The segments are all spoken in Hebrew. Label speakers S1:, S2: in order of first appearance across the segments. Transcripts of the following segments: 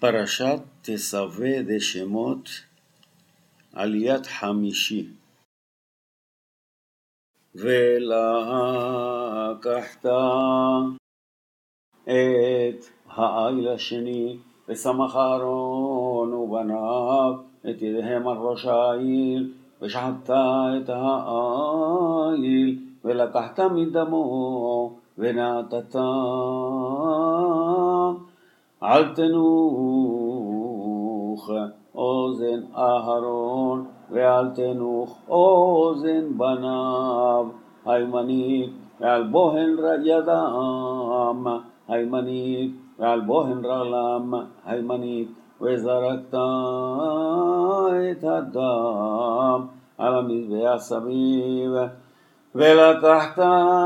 S1: פרשת תסווה דשמות, עליית חמישי. ולקחת את העיל השני, ושמח אהרון ובניו את ידיהם על ראש העיל, ושחטת את העיל, ולקחת מדמו ונתת על תנוך אוזן אהרון ועל תנוך אוזן בניו הימנית, ועל בוהן ידם הימנית, ועל בוהן רגלם הימנית, וזרקת את הדם על המזבח סביב. ולקחת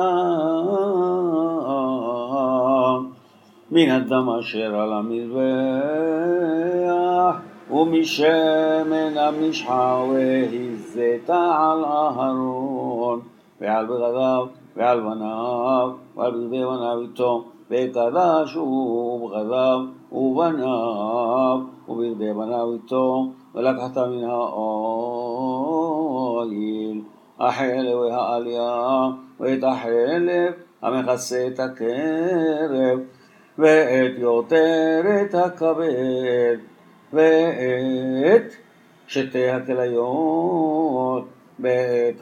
S1: מן הדם אשר על המזבח ומשמן המשחה, והזית על אהרון ועל בגדיו ועל בניו ועל בגדי בניו איתו, וקדשו בגדיו ובניו ובגדי בניו איתו. ולקחת מן העיל החלב והעלייה ואת החלב המכסה את הקרב, ואת יותרת הכבד, ואת שתי הכליות, ואת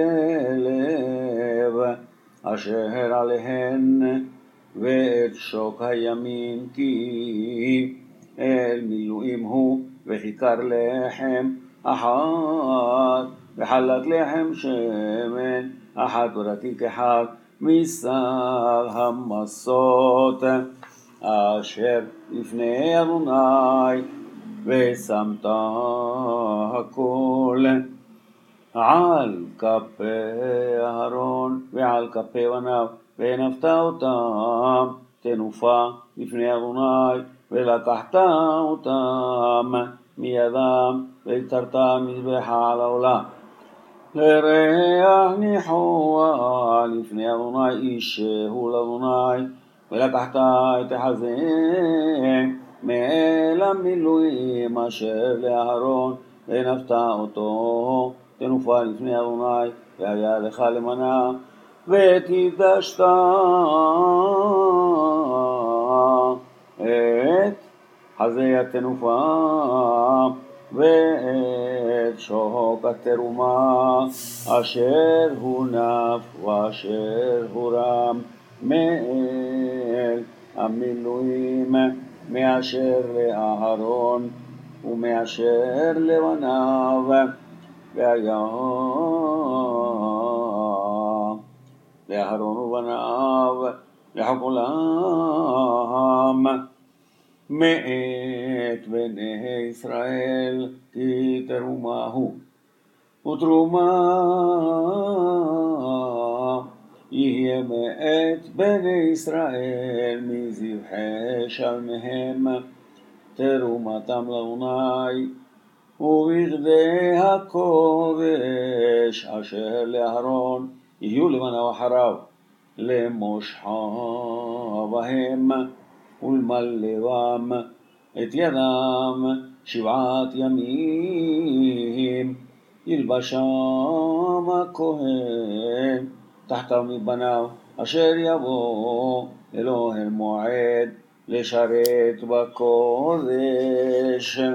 S1: החלב אשר עליהן, ואת שוק הימין, כי אל מילואים הוא, וכיכר לחם אחת, וחלת לחם שמן אחת, ורתיק אחד מסל המסות אשר לפני אדוני, ושמת הכל על כפי אהרון ועל כפי בניו, והנפת אותם תנופה לפני אדוני, ולקחת אותם מידם, והתרת מזבחה על העולה לריח ניחוח לפני אדוני, אישהו לאדוני. ולקחת את החזה מאל המילואים אשר לאהרון, והנפת אותו תנופה לפני אדוני, והיה לך למנה, ותקדשת את חזה התנופה ואת שוק התרומה אשר הונף ואשר הורם מאל המילואים, מאשר לאהרון ומאשר לבניו, והיה לאהרון ובניו לכולם מאת בני ישראל, כי תרומה הוא, ותרומה יהיה מאת בני ישראל מזבחי שלמיהם, תרומתם לאדוני, ובגדי הקודש אשר לאהרון יהיו לבניו אחריו, למושחה בהם ולמלאם את ידם 7 ימים, ילבשם הכהן תחתיו מבניו, אשר יבוא אלוהי מועד לשרת בקודש.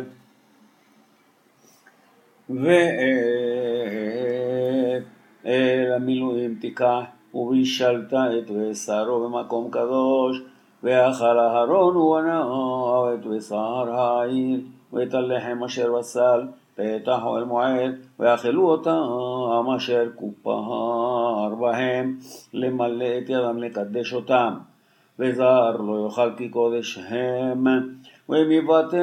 S1: ואת אל המילואים תיקח, ובישלת את בשרו במקום קדוש, ואכל אהרון ובניו את בשר העיל ואת הלחם אשר בסל, פתח אוהל מועד, ואכלו אותם אשר כופר בהם, למלא את ידם לקדש אותם, וזר לא יאכל כי קודש הם. ומבטר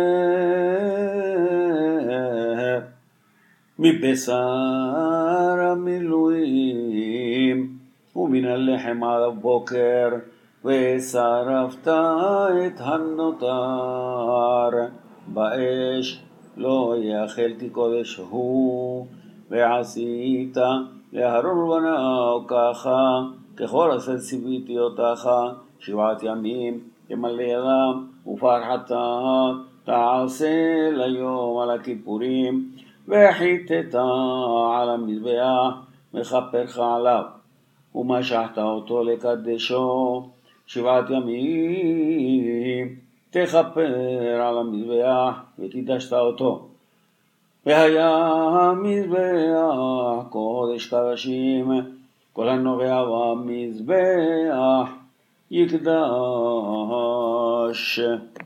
S1: מבשר המילואים ומן הלחם עד הבוקר, ושרפת את הנותר באש, לא יאכל כי קודש הוא. ועשית לאהרון ובניו ככה, ככל אשר ציוויתי אותך, 7 ימים ימלא ידם ופר חטאת, תעשה ליום על הכיפורים, וחיטת על המזבח, וכפרך עליו, ומשחת אותו לקדשו 7 ימים, תכפר על המזבח, וקידשת אותו. והיה המזבח קודש קודשים, כל הנוגע במזבח יקדש.